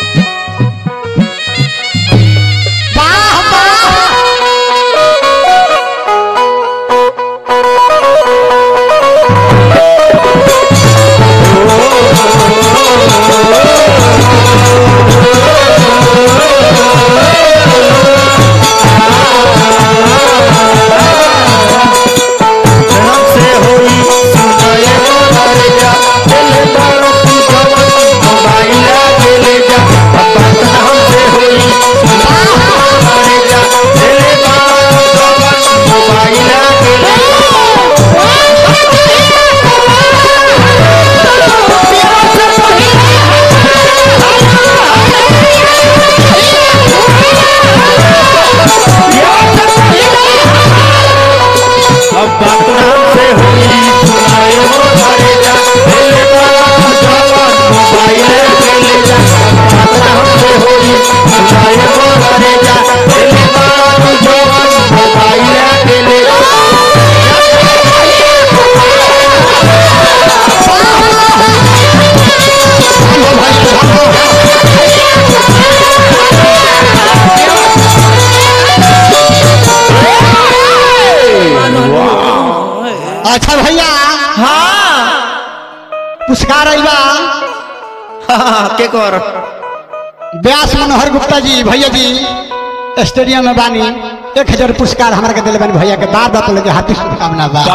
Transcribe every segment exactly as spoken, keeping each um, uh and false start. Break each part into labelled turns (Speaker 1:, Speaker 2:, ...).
Speaker 1: अच्छा भैया
Speaker 2: हाँ
Speaker 1: पुरस्कार आइबा
Speaker 2: हाँ के कर
Speaker 1: व्यास मनोहर गुप्ता जी भैया जी स्टेडियम में बानी एक हजार पुरस्कार हमारे के दिल बानी भैया के बार बार लगे हार्दिक शुभकामना बा।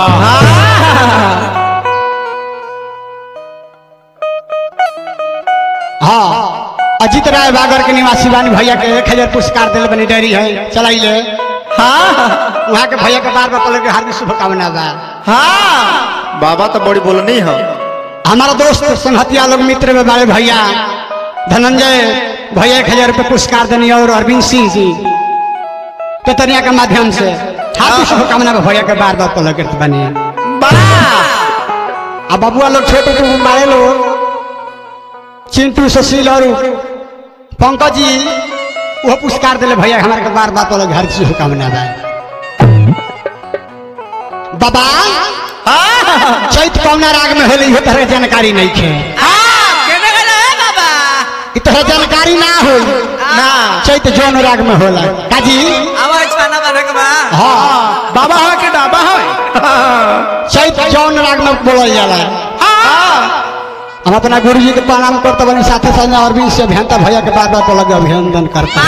Speaker 1: हाँ अजीत राय बागर के निवासी बानी भैया के एक हजार पुरस्कार दिल बनी डेरी है चलाइले। हाँ वहाँ के भैया के बार बार लगे हार्दिक शुभकामना बा।
Speaker 2: हाँ बाबा तो बड़ी बोलनी है।
Speaker 1: हमारा दोस्त संहतिया लोग मित्र में बड़े भैया धनंजय भैया एक हजार रुपये पुरस्कार देनी और अरविंद सिंह जी केतनिया के माध्यम से हार्दिक शुभकामना भैया के बार बार पलक बनी। अब बबुआ लोग छोटे छोटे बड़े लोग चिंटू सुशील और पंकज जी वो पुरस्कार दिले भैया हमारे के बार बार पलक हार्दिक शुभकामना बाबा। चैत कौना राग में होली तरह जानकारी नहीं खे तरह जानकारी ना हो ना चैत जौन राग में होला काजी हाँ
Speaker 2: बाबा हो के डाबा हो
Speaker 1: चैत जौन राग में बोलल जाला। हम अपना गुरु जी के प्रणाम करते बनी साथे साथ अरविंद से अभियंता भैया के बार बार लगे अभिनंदन करते।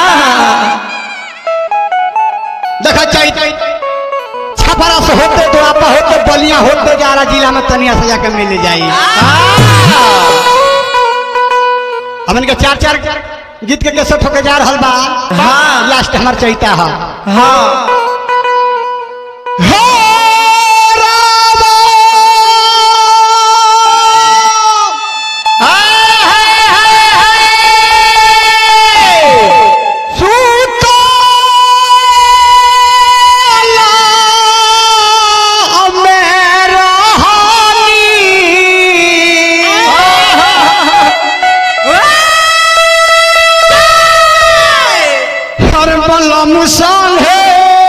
Speaker 1: देखा चैत छपरा से होते तो आप होते बलिया होते जारा जिला में तनिया से जाकर मिल जाई। हमन के चार चार गीत के कैसे ठोके जा रहल बा। हाँ लास्ट हमार चैता है। हाँ मुसल है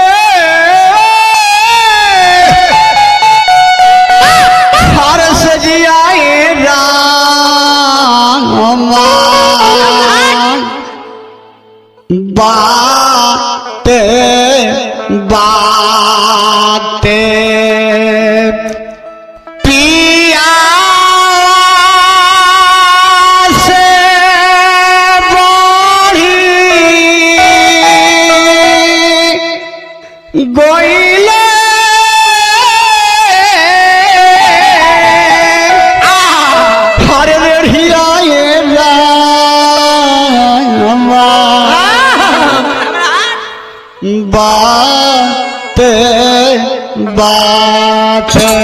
Speaker 1: हर सजियाए राम बाते बाते पिया गोइले हर रेढ़िया ये बात बात